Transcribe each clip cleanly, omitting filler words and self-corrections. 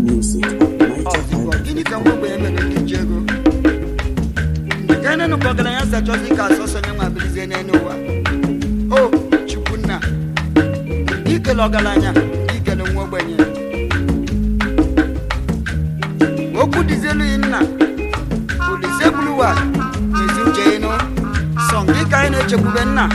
music at Gini kan wo be me ni jego. Kana no kogala ya sa chozi ka so so nyama bilize na ni wa. Oh, chukunna. Ike logalanya, ike no wo gbenye. Oku dizelu inna. Police bluwa. Nizu jeno. Songi ka ene chekubenna.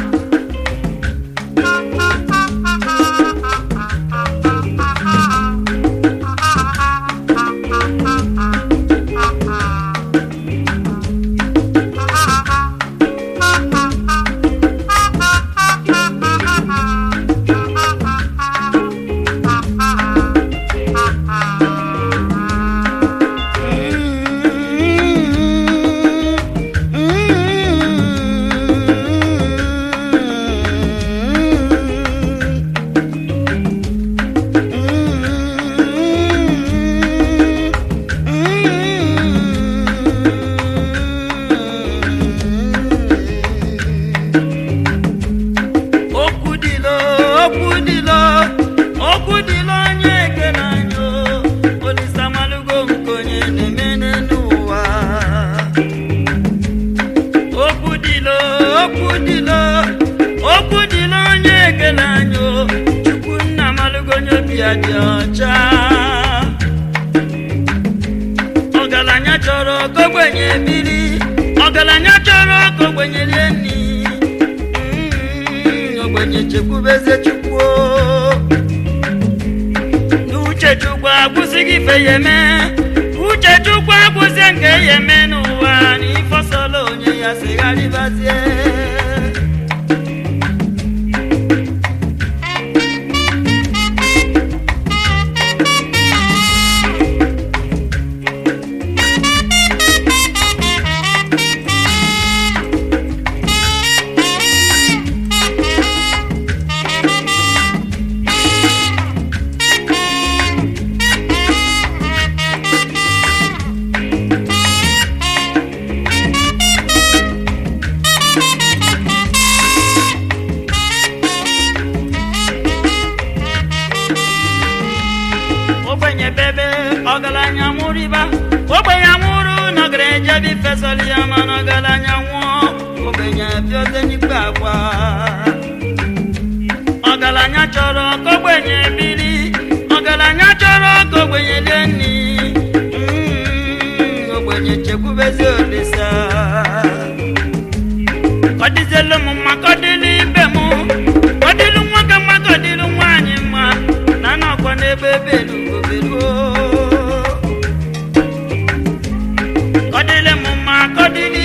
Ogalanya choro kogwenye biri, ogalanya choro kogwenye leni. Ogwenye chekubeze chukwo. Uche chukwa kusigi feyeme, uche chukwa kusenge yeme nuwa ni fosolo nye ya sigari bazie. Ogalanya muriba, obenya muru na greja bi fesali amana ogalanya wo, obenya bioze ni gbagba. Ogalanya choro kogwenye biri, ogalanya choro kogwenye leni. Ogwenye chekubeze odisa. Kodizelo mumma kodili bemu, kodilu mwaka mwa kodilu mwanyima, nana kwane bebelu gobelu. Kodile mumma kodili